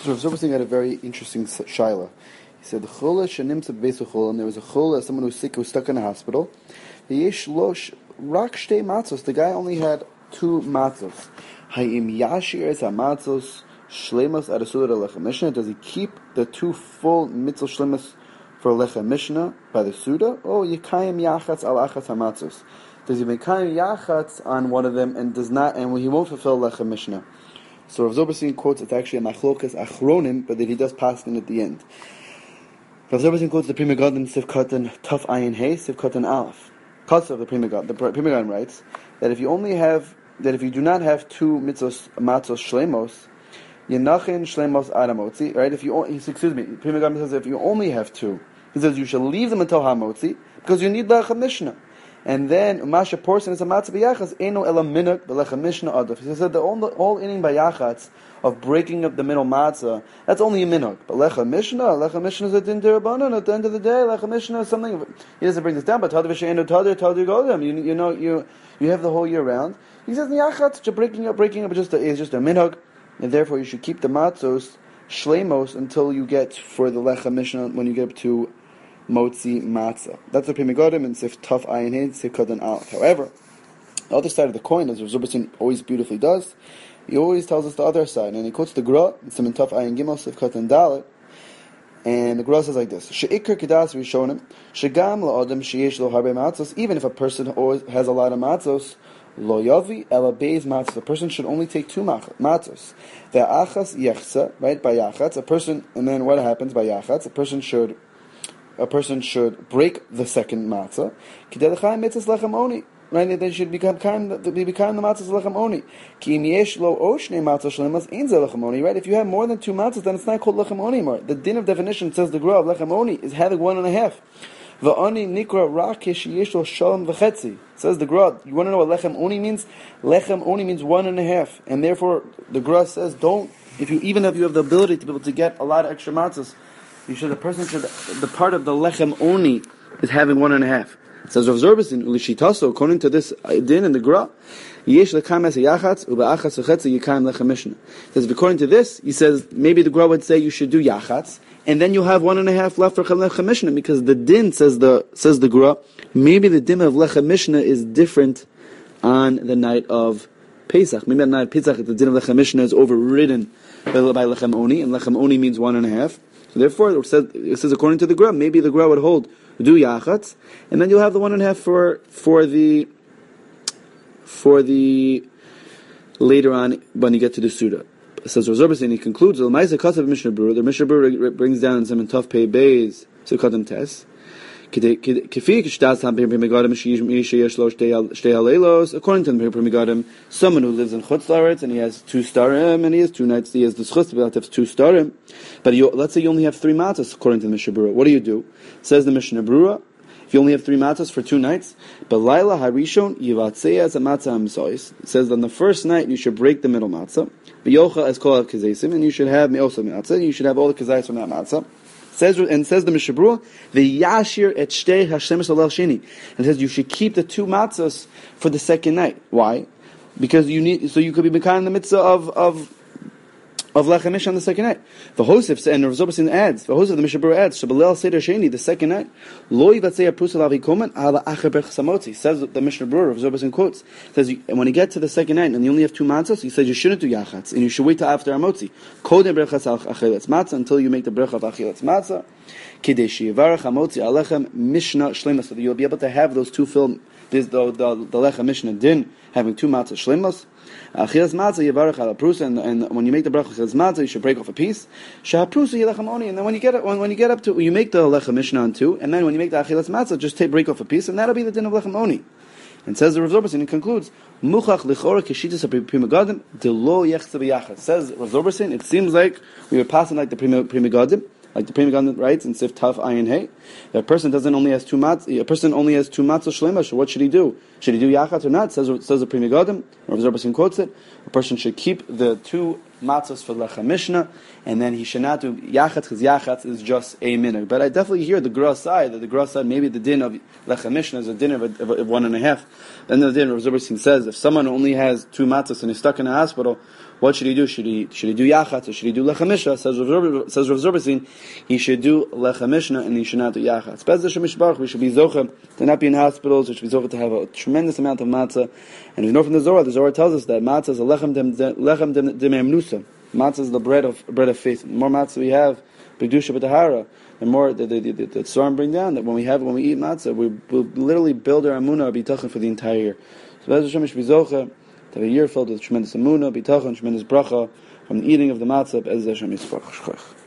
So Rav Zilberstein had a very interesting shaila. He said, the chula shenimtza b'beis chula, and there was a chula, someone who was sick, who was stuck in a hospital. The yesh losh rak shtei matzos. The guy only had 2 matzos. Hayim yashir es hamatzos shlemas adasuda lechem mishnah. Does he keep the 2 full mitzvah shlemas for lechem mishnah by the suda? Or yikayim yachatz al achatz hamatzos? Does he make kayim yachatz on one of them and does not, and he won't fulfill lechem mishnah? So Rav Zilberstein quotes it's actually a machlokas achronim, but that he does pass in at the end. Rav Zilberstein quotes the Pri Megadim Sif Katan Taf Ayin Hey Sif Katan Aleph. Kotz of the Pri Megadim. The Pri Megadim writes that if you do not have 2 mitzvos matzos shlemos, yenachin shlemos adamotzi. Right? Pri Megadim says if you only have 2, he says you shall leave them until hamotzi because you need lechem mishnah. And then umasha portion is a matzah b'yachas eno ela minuk b'lechem mishnah adov. He said the whole inning by yachats of breaking up the middle matzah, that's only a minuk. But lechem mishnah is a din derabanan. At the end of the day, lechem mishnah is something. He doesn't bring this down, but tadir v'she'enu tadir godem. You have the whole year round. He says the yachats breaking up is just a minuk, and therefore you should keep the matzos shlemos until you get for the lechem mishnah when you get up to Motzi Matzah. That's the Pri Megadim and Sif Taf Ayin Hey Sif Katan Aleph. However, the other side of the coin, as Rav Zilberstein always beautifully does, he always tells us the other side, and he quotes the Gra in Siman Taf Ayin Gimel Sif Katan Dalet, and the Gra says like this: Sheikar Kedas Rishonim Shegam LaAdam Sheyesh Lo Harbe Matzos. Even if a person always has a lot of matzos, Lo Yavi Ela Beis Matzos. The person should only take 2 matzos. Ve'achas Yechsa, right, by Yachatz. A person, and then what happens by Yachatz? A person should break the second matzah. Right? They should become the matzahs lechem oni. Right? If you have more than 2 matzahs, then it's not called lechem oni anymore. The din of definition says the gra of lechem oni is having 1.5. V'ani nikra rakish yeshlo shalom v'chetzi. Says the gra. You want to know what lechem oni means? Lechem oni means 1.5, and therefore the gra says don't. If you have the ability to be able to get a lot of extra matzahs, the part of the lechem oni is having 1.5. It says Rav Zilberstein Lishitaso, according to this din in the Gra, yesh lekam es yachatz ubeachas v'chetzi yikayim lechem mishnah. It says according to this, he says maybe the Gra would say you should do yachatz, and then you'll have 1.5 left for lechem mishnah, because the din says the Gra, maybe the din of lechem mishnah is different on the night of Pesach. Maybe on the night of Pesach the din of lechem mishnah is overridden by lechem oni, and lechem oni means 1.5. Therefore, it says according to the Gra, maybe the Gra would hold do yachatz, and then you'll have the 1.5 for the later on when you get to the Suda. It says Rav Zilberstein, he concludes the Lamaisa Kasav Mishnah Berurah. The Mishnah Berurah brings down in some Tov Pei Beis Sukadam Tes. According to the Pri Megadim, someone who lives in Chutz La'aretz and he has 2 starim and he has 2 nights, he has the schus to be able to have 2 starim, but let's say you only have 3 matzahs according to the Mishnah Berurah. What do you do? Says the Mishnah Berurah, if you only have 3 matzahs for 2 nights, but Laila Harishon Yivatzei as a matzah hamsois. It says on the first night you should break the middle matzah, but Yocha as kol av kazeisim, and you should have me'osa matzah, and you should have all the kazais from that matzah. Says the Mishnah Berurah, the yashir et shtei hashemesh alel sheni, and says you should keep the 2 matzahs for the second night. Why? Because you could be mekayim in the mitzvah of lechem mishnah on the second night. The Hosef and Rav Zilberstein adds, the Hosef the Mishnah Berurah adds, shabalel seder sheni, the second night, lo yivatzei aprusa lavi komen ala acher berch samotzi. Says the Mishnah Berurah, Rav Zilberstein quotes, says when you get to the second night and you only have 2 matzahs, he says you shouldn't do yachatz and you should wait till after amotzi. Kodem berchas achilatz matzah, until you make the brach of achilatz matzah. Kidei sheyivarach amotzi alechem mishnah shlema, so that you'll be able to have those 2 film. This the lechem mishnah din having 2 matzah shlemos. Achilas matzah yivarach al prusa, and when you make the bracha achilas matzah, you should break off a piece. Shah prusa yilechem oni, and then when you get up to you make the lechem mishnah on 2, and then when you make the achilas matzah, just break off a piece, and that'll be the din of lechem oni. And says the Rav Zilberstein, it concludes muchach lichora keshitas Pri Megadim de lo yechsa b'yachas. Says Rav Zilberstein, it seems like we were passing like the Pri Megadim. Like the Pri Megadim writes in Sif Taf Ayin Hey, that a person only has 2 matzah shlema. So what should he do? Should he do yachatz or not? Says the Pri Megadim. Rav Zilberstein quotes it. A person should keep the 2 matzahs for lechem mishnah, and then he should not do yachatz, because yachatz is just a minhag. But I definitely hear the Gra side, that the Gra side, maybe the din of lechem mishnah is a din of 1.5. Then the din Rav Zilberstein says, if someone only has 2 matzahs and is stuck in a hospital, What should he do? Should he do Yachatz or should he do Lechem Mishnah? Says Rav Zurbasin, he should do Lechem Mishnah and he should not do Yachatz. Bez Hashem Yishbarach, we should be Zocha to not be in hospitals, we should be Zocha to have a tremendous amount of matzah. And we know from the Zohar tells us that matzah is a Lechem Dememnusa. Matzah is the bread of faith. The more matzah we have, B'Kedusha B'Tahara, the more the Tzorim bring down, that when we eat matzah, we will literally build our Amunah, our Bitachon for the entire year. So Bez Hashem should be Zocha to have a year filled with tremendous Amunah, Bitachon, tremendous Bracha, from the eating of the matzah, Bez Hashem Yisparach.